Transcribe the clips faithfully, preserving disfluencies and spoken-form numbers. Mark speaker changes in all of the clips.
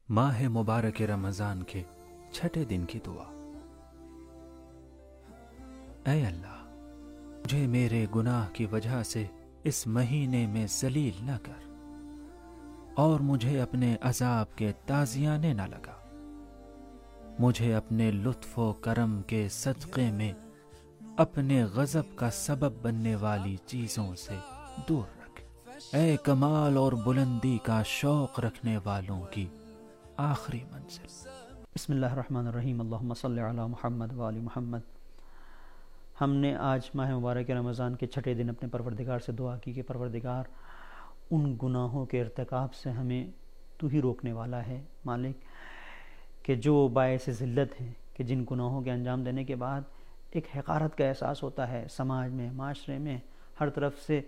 Speaker 1: माह मुबारक रमज़ान के छठे दिन की दुआ। ऐ अल्लाह, मुझे मेरे गुनाह की वजह से इस महीने में ज़लील न कर और मुझे अपने अज़ाब के ताज़ियाने न लगा। मुझे अपने लुत्फ़ व करम के सदक़े में अपने गज़ब का सबब बनने वाली चीज़ों से दूर रख। ऐ कमाल और बुलंदी का शौक़ रखने वालों की आखिरी मंजिल।
Speaker 2: बिस्मिल्लाहिर्रहमानिर्रहीम। अल्लाहुम्मा सल्लि अला मुहम्मद व आलि मुहम्मद। हमने आज माह मुबारक रमज़ान के छठे दिन अपने परवरदिगार से दुआ की कि परवरदिगार, उन गुनाहों के इर्तिकाब से हमें तू ही रोकने वाला है मालिक, कि जो बायस ज़िल्लत हैं, कि जिन गुनाहों के अंजाम देने के बाद एक हक़ारत का एहसास होता है समाज में, माशरे में, हर तरफ से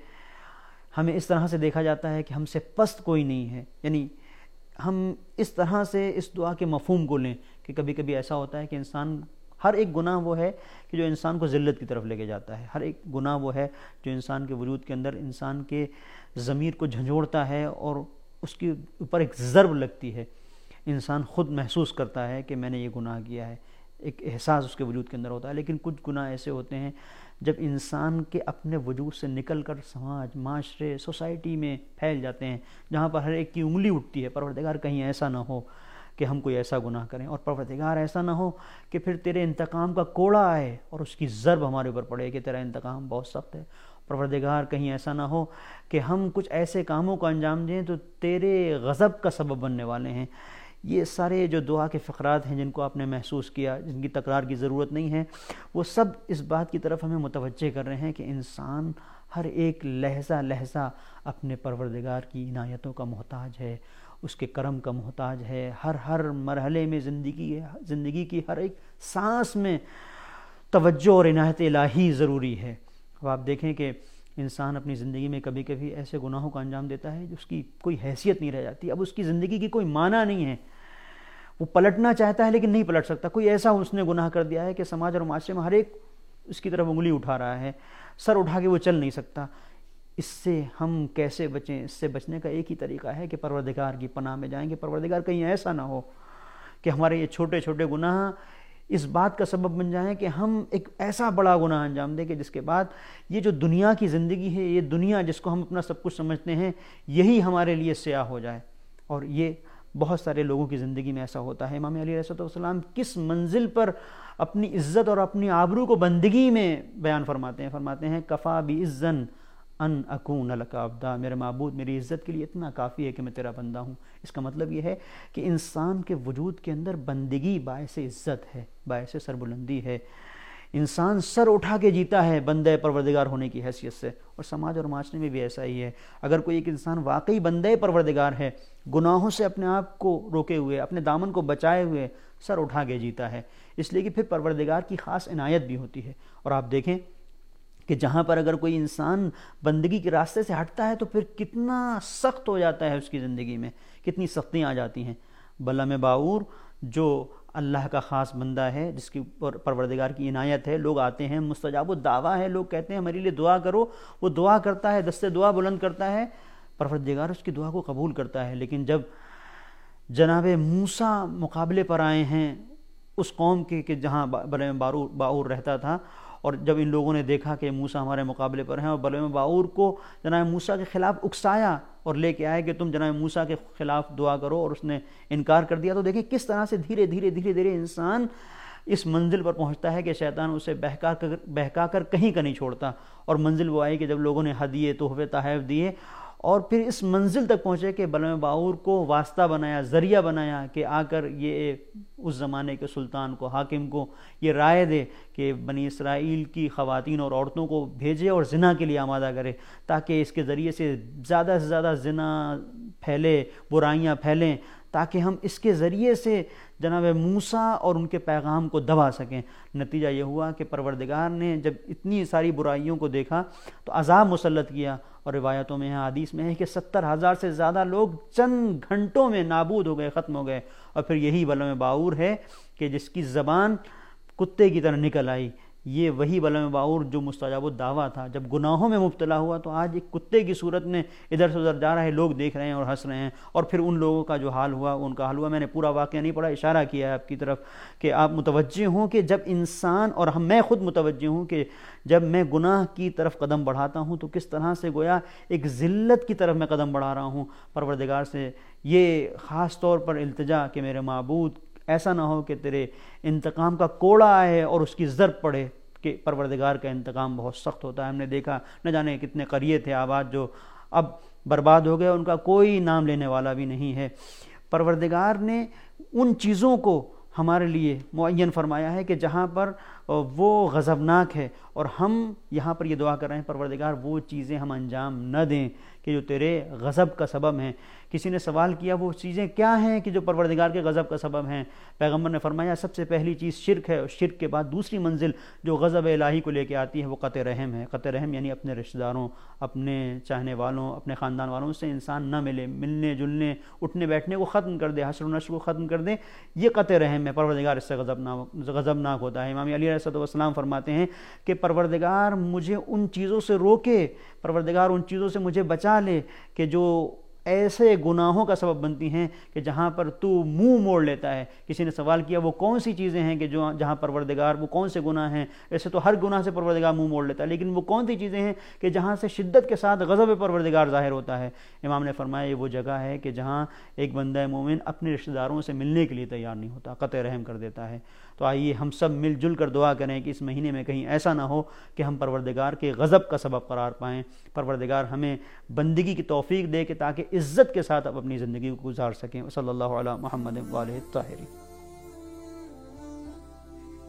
Speaker 2: हमें इस तरह से देखा जाता है कि हमसे पस्त कोई नहीं है। यानी हम इस तरह से इस दुआ के मफ़हूम को लें कि कभी कभी ऐसा होता है कि इंसान, हर एक गुनाह वो है कि जो इंसान को ज़िल्लत की तरफ लेके जाता है। हर एक गुनाह वो है जो इंसान के वजूद के अंदर इंसान के ज़मीर को झंझोड़ता है और उसके ऊपर एक ज़र्ब लगती है। इंसान ख़ुद महसूस करता है कि मैंने ये गुनाह किया है, एक एहसास उसके वजूद के अंदर होता है। लेकिन कुछ गुनाह ऐसे होते हैं जब इंसान के अपने वजूद से निकल कर समाज, माशरे, सोसाइटी में फैल जाते हैं, जहाँ पर हर एक की उंगली उठती है। परवरदिगार कहीं ऐसा ना हो कि हम कोई ऐसा गुनाह करें, और परवरदिगार ऐसा ना हो कि फिर तेरे इंतकाम का कोड़ा आए और उसकी ज़रब हमारे ऊपर पड़े कि तेरा इंतकाम बहुत सख्त है। परवरदिगार कहीं ऐसा ना हो कि हम कुछ ऐसे कामों को अंजाम दें तो तेरे गज़ब का सबब बनने वाले हैं। ये सारे जो दुआ के फ़क़रात हैं जिनको आपने महसूस किया, जिनकी तकरार की ज़रूरत नहीं है, वो सब इस बात की तरफ हमें मुतवज्जे कर रहे हैं कि इंसान हर एक लहज़ा लहज़ा अपने परवरदिगार की इनायतों का मोहताज है, उसके करम का मोहताज है। हर हर मरहले में ज़िंदगी ज़िंदगी की हर एक सांस में तवज्जो और इनायत इलाही ज़रूरी है। अब आप देखें कि इंसान अपनी ज़िंदगी में कभी कभी ऐसे गुनाहों का अंजाम देता है जिसकी कोई हैसियत नहीं रह जाती। अब उसकी ज़िंदगी की कोई माना नहीं है, वो पलटना चाहता है लेकिन नहीं पलट सकता। कोई ऐसा उसने गुनाह कर दिया है कि समाज और माशरे में हर एक उसकी तरफ उंगली उठा रहा है, सर उठा के वो चल नहीं सकता। इससे हम कैसे बचें? इससे बचने का एक ही तरीका है कि परवरदिगार की पनाह में जाएंगे। परवरदिगार कहीं ऐसा ना हो कि हमारे ये छोटे छोटे गुनाह इस बात का सबब बन जाएं कि हम एक ऐसा बड़ा गुनाह अंजाम दें कि जिसके बाद ये जो दुनिया की ज़िंदगी है, ये दुनिया जिसको हम अपना सब कुछ समझते हैं, यही हमारे लिए स्याह हो जाए। और ये बहुत सारे लोगों की ज़िंदगी में ऐसा होता है। इमाम अली अलैहिस्सलाम किस मंजिल पर अपनी इज़्ज़त और अपनी आबरू को बंदगी में बयान फरमाते हैं। फरमाते हैं कफ़ा बि इज़्ज़न अन अकून लका अब्दा, मेरे माबूद, मेरी इज़्ज़त के लिए इतना काफ़ी है कि मैं तेरा बंदा हूँ। इसका मतलब ये है कि इंसान के वजूद के अंदर बंदगी बायस इज़्ज़त है, बायस सरबुलंदी है। इंसान सर उठा के जीता है बंदे परवरदिगार होने की हैसियत से, और समाज और माशरे में भी ऐसा ही है। अगर कोई एक इंसान वाकई बंदे परवरदिगार है, गुनाहों से अपने आप को रोके हुए, अपने दामन को बचाए हुए सर उठा के जीता है, इसलिए कि फिर परवरदिगार की ख़ास इनायत भी होती है। और आप देखें कि जहाँ पर अगर कोई इंसान बंदगी के रास्ते से हटता है तो फिर कितना सख्त हो जाता है उसकी ज़िंदगी में, कितनी सख्तियाँ आ जाती हैं। बलम बाऊर जो अल्लाह का ख़ास बंदा है, जिसके ऊपर परवरदिगार की इनायत है, लोग आते हैं, मुस्तजाबुद दावा है, लोग कहते हैं हमारे लिए दुआ करो, वो दुआ करता है, दस्ते दुआ बुलंद करता है, परवरदिगार उसकी दुआ को कबूल करता है। लेकिन जब जनाब मूसा मुकाबले पर आए हैं उस कौम के कि जहाँ बलम बारूर बाऊर रहता था, और जब इन लोगों ने देखा कि मूसा हमारे मुकाबले पर हैं और बलम बाऊर को जनाब मूसा के ख़िलाफ़ उकसाया और लेके आए कि तुम जनाब मूसा के ख़िलाफ़ दुआ करो, और उसने इनकार कर दिया, तो देखें किस तरह से धीरे धीरे धीरे धीरे इंसान इस मंजिल पर पहुंचता है कि शैतान उसे बहका कर बहका कर कहीं का नहीं छोड़ता। और मंजिल वो आई कि जब लोगों ने हदिये, तोहफे, तहफ़ दिए, और फिर इस मंजिल तक पहुँचे कि बलम बाऊर को वास्ता बनाया, ज़रिया बनाया कि आकर ये उस ज़माने के सुल्तान को, हाकिम को ये राय दे कि बनी इसराइल की ख़वातीन और औरतों को भेजे और ज़िना के लिए आमादा करे, ताकि इसके ज़रिए से ज़्यादा से ज़्यादा ज़िना फैले, बुराइयाँ फैलें, ताकि हम इसके ज़रिए से जनाब मूसा और उनके पैगाम को दबा सकें। नतीजा ये हुआ कि परवरदिगार ने जब इतनी सारी बुराइयों को देखा तो अज़ाब मुसल्लत किया, और रिवायतों में है, हदीस में है कि सत्तर हज़ार से ज़्यादा लोग चंद घंटों में नाबूद हो गए, ख़त्म हो गए। और फिर यही बलम बाऊर है कि जिसकी ज़बान कुत्ते की तरह निकल आई یہ وہی بلم باور جو مستجاب الدعویٰ تھا، جب گناہوں میں مبتلا ہوا تو آج ایک کتے کی صورت میں ادھر سے ادھر جا رہا ہے، لوگ دیکھ رہے ہیں اور ہنس رہے ہیں. اور پھر ان لوگوں کا جو حال ہوا ان کا حال ہوا. میں نے پورا واقعہ نہیں پڑھا، اشارہ کیا ہے آپ کی طرف کہ آپ متوجہ ہوں کہ جب انسان، اور ہم میں خود متوجہ ہوں کہ جب میں گناہ کی طرف قدم بڑھاتا ہوں تو کس طرح سے گویا ایک ذلت کی طرف میں قدم بڑھا رہا ہوں. پروردگار سے یہ خاص طور پر التجا کہ میرے معبود ایسا نہ ہو کہ تیرے انتقام کا کوڑا آئے اور اس کی ضرب پڑے، کہ پروردگار کا انتقام بہت سخت ہوتا ہے. ہم نے دیکھا نہ جانے کتنے قریے تھے آباد جو اب برباد ہو گئے، ان کا کوئی نام لینے والا بھی نہیں ہے. پروردگار نے ان چیزوں کو ہمارے لیے معین فرمایا ہے کہ جہاں پر وہ غضبناک ہے، اور ہم یہاں پر یہ دعا کر رہے ہیں پروردگار وہ چیزیں ہم انجام نہ دیں کہ جو تیرے غضب کا سبب ہیں. کسی نے سوال کیا وہ چیزیں کیا ہیں کہ جو پروردگار کے غضب کا سبب ہیں؟ پیغمبر نے فرمایا سب سے پہلی چیز شرک ہے، اور شرک کے بعد دوسری منزل جو غضب الہی کو لے کے آتی ہے وہ قطع رحم ہے. قطع رحم یعنی اپنے رشتہ داروں، اپنے چاہنے والوں، اپنے خاندان والوں سے انسان نہ ملے، ملنے جلنے اٹھنے بیٹھنے کو ختم کر دے، حشر و نشر کو ختم کر دے. یہ قطع رحم ہے، پروردگار اس سے غضبناک غضبناک ہوتا ہے. امام علی علیہ السلام فرماتے ہیں کہ پروردگار مجھے ان چیزوں سے روکے، پروردگار ان چیزوں سے مجھے بچا لے کہ جو ایسے گناہوں کا سبب بنتی ہیں کہ جہاں پر تو منہ موڑ لیتا ہے. کسی نے سوال کیا وہ کون سی چیزیں ہیں کہ جو جہاں پروردگار، وہ کون سے گناہ ہیں؟ ایسے تو ہر گناہ سے پروردگار منہ موڑ لیتا ہے، لیکن وہ کون سی چیزیں ہیں کہ جہاں سے شدت کے ساتھ غضب پروردگار ظاہر ہوتا ہے؟ امام نے فرمایا یہ وہ جگہ ہے کہ جہاں ایک بندہ مومن اپنے رشتہ داروں سے ملنے کے لیے تیار نہیں ہوتا، قطع رحم کر دیتا ہے. تو آئیے ہم سب مل جل کر دعا کریں کہ اس مہینے میں کہیں ایسا نہ ہو کہ ہم پروردگار کے غضب کا سبب قرار پائیں. پروردگار ہمیں بندگی کی توفیق دے کہ تاکہ عزت کے ساتھ اب اپنی زندگی کو گزار سکیں. صلی اللہ علی محمد وآلہ الطاہرین.